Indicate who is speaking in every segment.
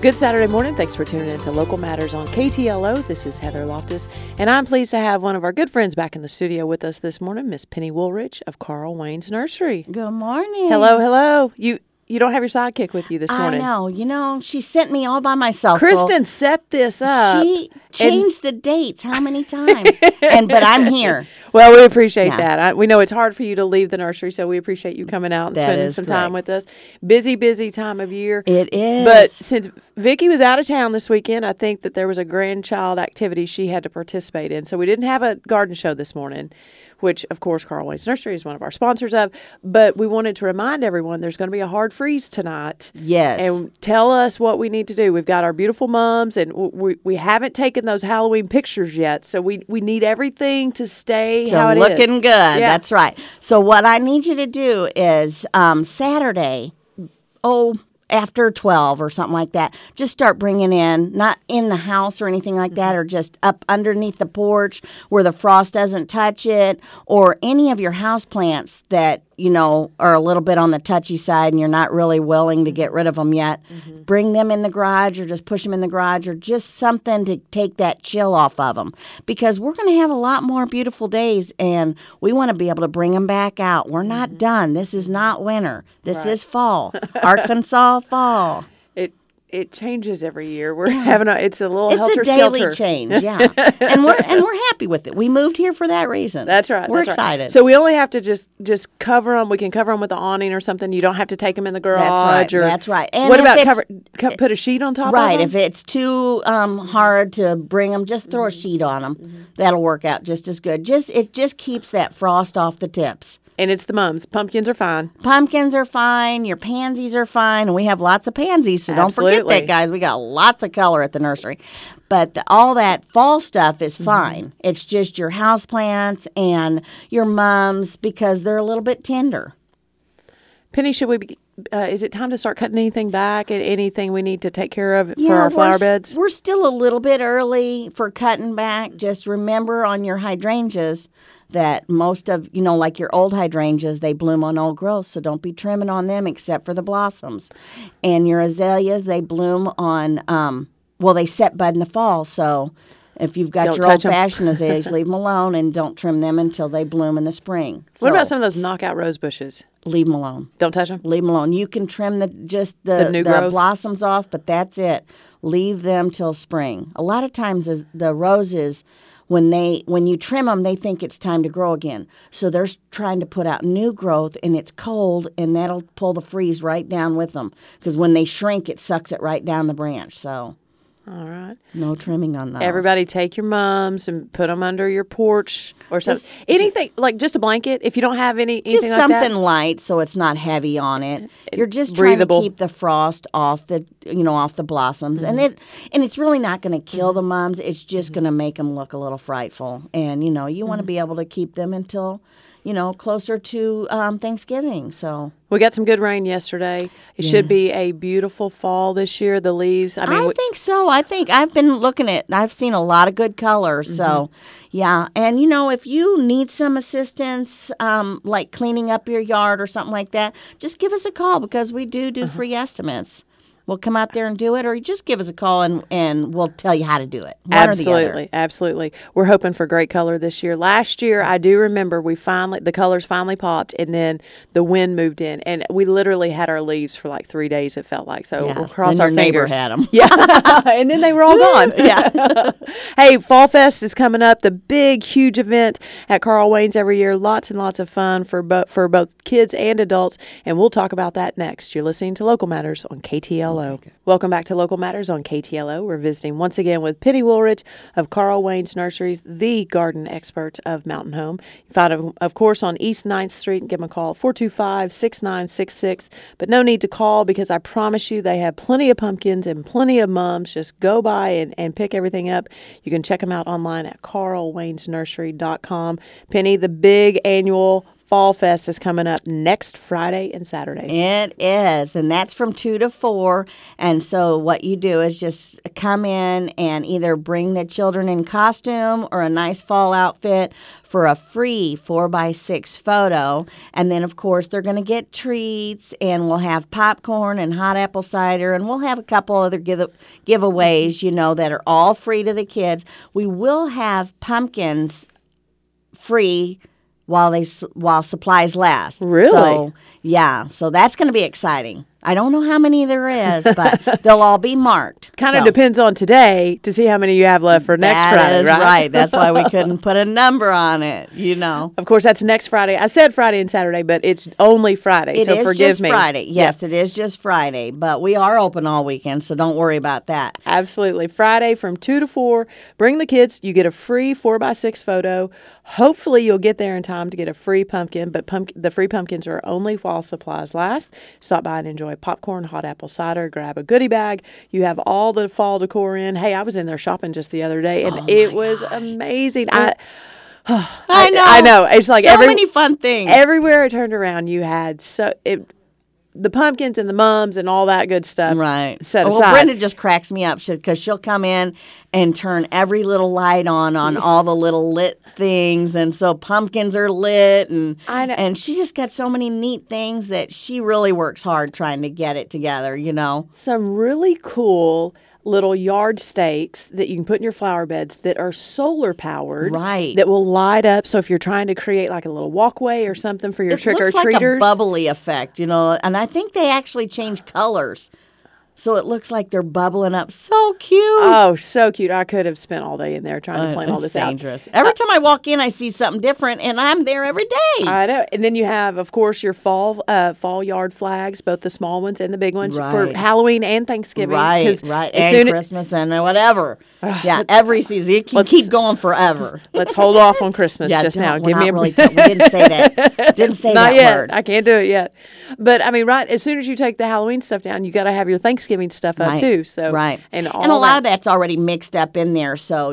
Speaker 1: Good Saturday morning. Thanks for tuning in to Local Matters on KTLO. This is Heather Loftus, and I'm pleased to have one of our good friends back in the studio with us this morning, Miss Penny Woolrich of Carl Wayne's Nursery.
Speaker 2: Good morning.
Speaker 1: Hello. You don't have your sidekick with you this morning.
Speaker 2: I know. She sent me all by myself.
Speaker 1: Kristen set this up.
Speaker 2: She changed the dates how many times? But I'm here.
Speaker 1: Well, we appreciate that. We know it's hard for you to leave the nursery, so we appreciate you coming out and spending some time with us. Busy time of year.
Speaker 2: It is.
Speaker 1: But since Vicki was out of town this weekend, I think that there was a grandchild activity she had to participate in. So we didn't have a garden show this morning, which, of course, Carl Wayne's Nursery is one of our sponsors of. But we wanted to remind everyone there's going to be a hard freeze tonight.
Speaker 2: Yes.
Speaker 1: And tell us what we need to do. We've got our beautiful mums, and we haven't taken those Halloween pictures yet. So we need everything to stay how it is.
Speaker 2: Looking good. Yeah. That's right. So what I need you to do is Saturday, after 12 or something like that, just start bringing in, not in the house or anything like that, or just up underneath the porch where the frost doesn't touch it, or any of your house plants that, are a little bit on the touchy side and you're not really willing to get rid of them yet. Mm-hmm. Bring them in the garage or just push them in the garage or just something to take that chill off of them. Because we're going to have a lot more beautiful days and we want to be able to bring them back out. We're not done. This is not winter. This is fall. Arkansas fall.
Speaker 1: It changes every year. We're having it's a little helter
Speaker 2: skelter. It's a daily change, yeah. and we're happy with it. We moved here for that reason.
Speaker 1: That's right.
Speaker 2: We're excited.
Speaker 1: Right. So we only have to just cover them. We can cover them with the awning or something. You don't have to take them in the garage.
Speaker 2: That's right. And
Speaker 1: what about put a sheet on top of them?
Speaker 2: Right. If it's too hard to bring them, just throw a sheet on them. Mm-hmm. That'll work out just as good. It just keeps that frost off the tips.
Speaker 1: And it's the mums. Pumpkins are fine.
Speaker 2: Pumpkins are fine. Your pansies are fine. And we have lots of pansies, so don't forget that, guys. We got lots of color at the nursery. But all that fall stuff is fine. Mm-hmm. It's just your houseplants and your mums because they're a little bit tender.
Speaker 1: Penny, should we be... is it time to start cutting anything back and anything we need to take care of for our flower beds?
Speaker 2: We're still a little bit early for cutting back. Just remember on your hydrangeas that most of, like your old hydrangeas, they bloom on old growth, so don't be trimming on them except for the blossoms. And your azaleas, they bloom on, they set bud in the fall, so if you've got your old-fashioned azaleas, leave them alone and don't trim them until they bloom in the spring.
Speaker 1: What about some of those knockout rose bushes?
Speaker 2: Leave them alone.
Speaker 1: Don't touch them?
Speaker 2: Leave them alone. You can trim the blossoms off, but that's it. Leave them till spring. A lot of times the roses, when you trim them, they think it's time to grow again. So they're trying to put out new growth, and it's cold, and that'll pull the freeze right down with them. Because when they shrink, it sucks it right down the branch. So...
Speaker 1: All right.
Speaker 2: No trimming on those.
Speaker 1: Everybody take your mums and put them under your porch or something. Anything, like just a blanket, if you don't have anything like that.
Speaker 2: Just something light so it's not heavy on it. You're just trying to keep the frost off the blossoms. Mm-hmm. And it's really not going to kill the mums. It's just going to make them look a little frightful. And, you want to be able to keep them until... closer to Thanksgiving. So
Speaker 1: we got some good rain yesterday. It should be a beautiful fall this year. The leaves.
Speaker 2: I think so. I think I've been looking at. I've seen a lot of good colors. Mm-hmm. So yeah, and if you need some assistance, like cleaning up your yard or something like that, just give us a call because we do free estimates. We'll come out there and do it, or you just give us a call and we'll tell you how to do it.
Speaker 1: Absolutely. We're hoping for great color this year. Last year, I do remember the colors finally popped, and then the wind moved in, and we literally had our leaves for like 3 days. It felt like so. We'll cross our fingers.
Speaker 2: Neighbor had them.
Speaker 1: Yeah, and then they were all gone.
Speaker 2: Yeah.
Speaker 1: Hey, Fall Fest is coming up. The big, huge event at Carl Wayne's every year. Lots and lots of fun for both kids and adults, and we'll talk about that next. You're listening to Local Matters on KTLO. Okay. Welcome back to Local Matters on KTLO. We're visiting once again with Penny Woolrich of Carl Wayne's Nurseries, the garden expert of Mountain Home. You find them, of course, on East 9th Street and give them a call, 425-6966. But no need to call because I promise you they have plenty of pumpkins and plenty of mums. Just go by and pick everything up. You can check them out online at carlwaynesnursery.com. Penny, the big annual Fall Fest is coming up next Friday and Saturday.
Speaker 2: It is, and that's from 2 to 4. And so what you do is just come in and either bring the children in costume or a nice fall outfit for a free 4x6 photo. And then, of course, they're going to get treats, and we'll have popcorn and hot apple cider, and we'll have a couple other giveaways, that are all free to the kids. We will have pumpkins free while supplies last.
Speaker 1: Really?
Speaker 2: So, yeah. So that's going to be exciting. I don't know how many there is, but they'll all be marked.
Speaker 1: Kind of depends on today to see how many you have left for next Friday,
Speaker 2: That is
Speaker 1: right?
Speaker 2: That's why we couldn't put a number on it,
Speaker 1: Of course, that's next Friday. I said Friday and Saturday, but it's only Friday, so forgive me.
Speaker 2: It is just Friday. Yes, it is just Friday, but we are open all weekend, so don't worry about that.
Speaker 1: Absolutely. Friday from 2 to 4. Bring the kids. You get a free 4x6 photo. Hopefully, you'll get there in time to get a free pumpkin, but the free pumpkins are only while supplies last. Stop by and enjoy popcorn, hot apple cider, grab a goodie bag. You have all the fall decor in. Hey, I was in there shopping just the other day, and it was amazing. I know. It's like
Speaker 2: so many fun things.
Speaker 1: Everywhere I turned around, you had the pumpkins and the mums and all that good stuff set aside.
Speaker 2: Well, Brenda just cracks me up because she'll come in and turn every little light on all the little lit things, and so pumpkins are lit, and and she just got so many neat things that she really works hard trying to get it together,
Speaker 1: Some really cool little yard stakes that you can put in your flower beds that are solar powered.
Speaker 2: Right.
Speaker 1: That will light up. So if you're trying to create like a little walkway or something for your trick-or-treaters.
Speaker 2: It looks like a bubbly effect, and I think they actually change colors. So it looks like they're bubbling up. So cute.
Speaker 1: Oh, so cute. I could have spent all day in there trying to plan all this
Speaker 2: dangerous. Every time I walk in, I see something different, and I'm there every day.
Speaker 1: I know. And then you have, of course, your fall yard flags, both the small ones and the big ones, for Halloween and Thanksgiving.
Speaker 2: Right. And Christmas and whatever. Every season. It can keep going forever.
Speaker 1: Let's hold off on Christmas just now.
Speaker 2: Give me a break. We didn't say that. Didn't say
Speaker 1: Not
Speaker 2: that
Speaker 1: yet.
Speaker 2: word.
Speaker 1: I can't do it yet. But, I mean, as soon as you take the Halloween stuff down, you got to have your Thanksgiving stuff up too. So and a
Speaker 2: lot of that's already mixed up in there. So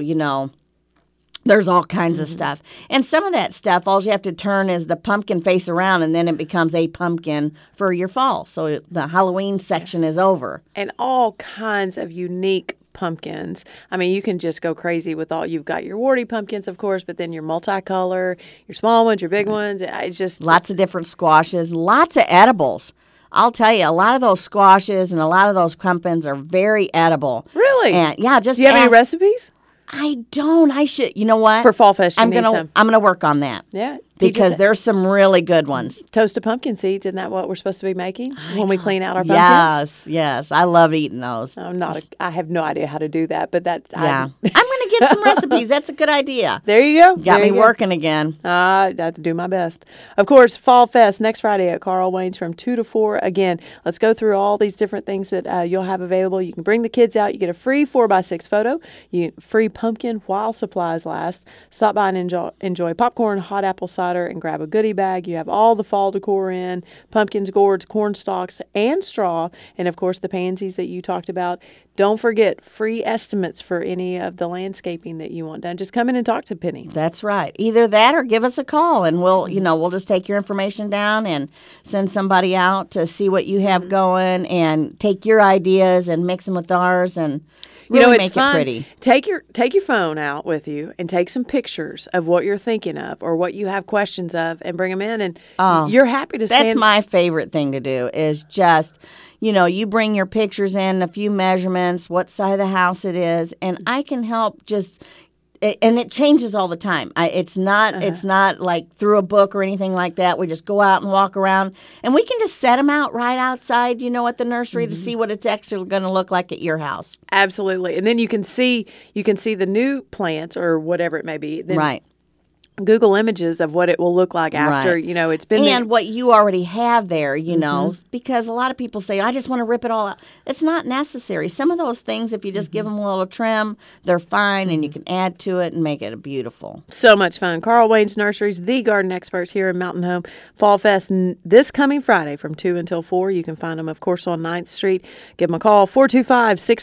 Speaker 2: there's all kinds of stuff, and some of that stuff all you have to turn is the pumpkin face around, and then it becomes a pumpkin for your fall. So the Halloween section is over,
Speaker 1: and all kinds of unique pumpkins. I mean, you can just go crazy with you've got your warty pumpkins, of course, but then your multicolor, your small ones, your big ones. It's just
Speaker 2: lots of different squashes, lots of edibles. I'll tell you, a lot of those squashes and a lot of those pumpkins are very edible.
Speaker 1: Really?
Speaker 2: And just
Speaker 1: do you have any recipes?
Speaker 2: I don't. I should. You know what?
Speaker 1: For Fall Fest,
Speaker 2: I'm gonna work on that.
Speaker 1: Yeah.
Speaker 2: Because there's some really good ones.
Speaker 1: Toasted pumpkin seeds, isn't that what we're supposed to be making when we clean out our pumpkins?
Speaker 2: Yes. I love eating those.
Speaker 1: I have no idea how to do that, but I'm
Speaker 2: going to get some recipes. That's a good idea.
Speaker 1: There you go.
Speaker 2: Got me working again.
Speaker 1: I have to do my best. Of course, Fall Fest next Friday at Carl Wayne's from 2 to 4. Again, let's go through all these different things that you'll have available. You can bring the kids out. You get a free 4x6 photo. You get free pumpkin while supplies last. Stop by and enjoy popcorn, hot apple cider, and grab a goodie bag. You have all the fall decor in, pumpkins, gourds, corn stalks, and straw, and of course the pansies that you talked about. Don't forget free estimates for any of the landscaping that you want done. Just come in and talk to Penny.
Speaker 2: That's right. Either that or give us a call, and we'll just take your information down and send somebody out to see what you have going and take your ideas and mix them with ours and really
Speaker 1: it's
Speaker 2: make
Speaker 1: fun.
Speaker 2: It pretty.
Speaker 1: Take your phone out with you and take some pictures of what you're thinking of or what you have questions of and bring them in, and you're happy to
Speaker 2: That's my favorite thing to do is just, you bring your pictures in, a few measurements, what side of the house it is, and I can help just and it changes all the time. It's not like through a book or anything like that. We just go out and walk around, and we can just set them out right outside, at the nursery to see what it's actually going to look like at your house.
Speaker 1: Absolutely, and then you can see the new plants or whatever it may be. Then
Speaker 2: right.
Speaker 1: Google images of what it will look like after, it's been
Speaker 2: and what you already have there, because a lot of people say, I just want to rip it all out. It's not necessary. Some of those things, if you just give them a little trim, they're fine, and you can add to it and make it beautiful.
Speaker 1: So much fun. Carl Wayne's Nurseries, the garden experts here in Mountain Home. Fall Fest this coming Friday from 2 until 4. You can find them, of course, on 9th Street. Give them a call,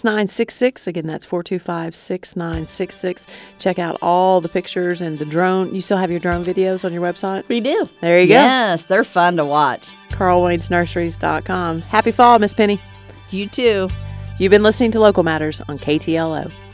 Speaker 1: 425-6966. Again, that's 425-6966. Check out all the pictures and the drone. You still have your drone videos on your website?
Speaker 2: We do.
Speaker 1: There you go.
Speaker 2: Yes, they're fun to watch.
Speaker 1: CarlWaynesNurseries.com. Happy fall, Miss Penny.
Speaker 2: You too.
Speaker 1: You've been listening to Local Matters on KTLO.